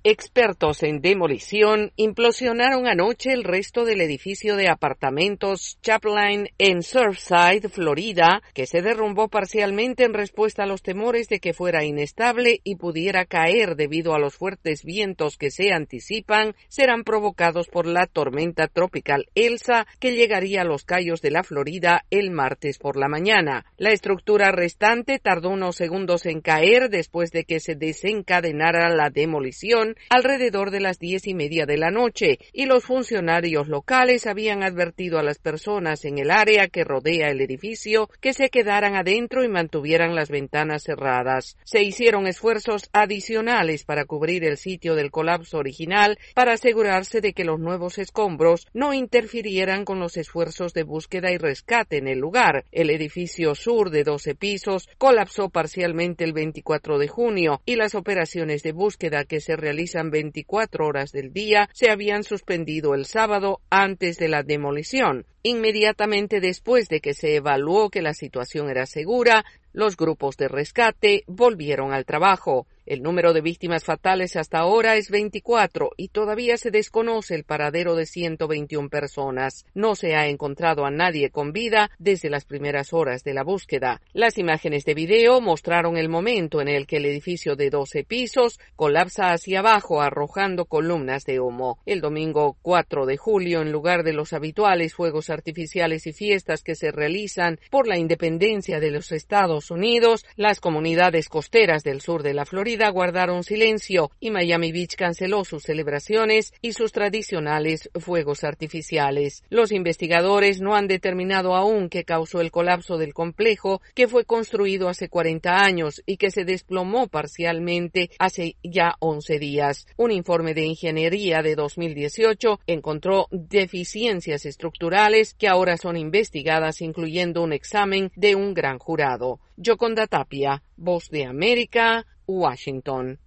Expertos en demolición implosionaron anoche el resto del edificio de apartamentos Chaplain en Surfside, Florida, que se derrumbó parcialmente en respuesta a los temores de que fuera inestable y pudiera caer debido a los fuertes vientos que se anticipan serán provocados por la tormenta tropical Elsa que llegaría a los cayos de la Florida el martes por la mañana. La estructura restante tardó unos segundos en caer después de que se desencadenara la demolición alrededor de las 10:30 de la noche, y los funcionarios locales habían advertido a las personas en el área que rodea el edificio que se quedaran adentro y mantuvieran las ventanas cerradas. Se hicieron esfuerzos adicionales para cubrir el sitio del colapso original para asegurarse de que los nuevos escombros no interfirieran con los esfuerzos de búsqueda y rescate en el lugar. El edificio sur de 12 pisos colapsó parcialmente el 24 de junio y las operaciones de búsqueda que se realizan 24 horas del día se habían suspendido el sábado antes de la demolición. Inmediatamente después de que se evaluó que la situación era segura, los grupos de rescate volvieron al trabajo. El número de víctimas fatales hasta ahora es 24 y todavía se desconoce el paradero de 121 personas. No se ha encontrado a nadie con vida desde las primeras horas de la búsqueda. Las imágenes de video mostraron el momento en el que el edificio de 12 pisos colapsa hacia abajo arrojando columnas de humo. El domingo 4 de julio, en lugar de los habituales fuegos artificiales y fiestas que se realizan por la independencia de los Estados Unidos, las comunidades costeras del sur de la Florida guardaron silencio y Miami Beach canceló sus celebraciones y sus tradicionales fuegos artificiales. Los investigadores no han determinado aún qué causó el colapso del complejo, que fue construido hace 40 años y que se desplomó parcialmente hace ya 11 días. Un informe de ingeniería de 2018 encontró deficiencias estructurales que ahora son investigadas, incluyendo un examen de un gran jurado. Yoconda Tapia, Voz de América, Washington.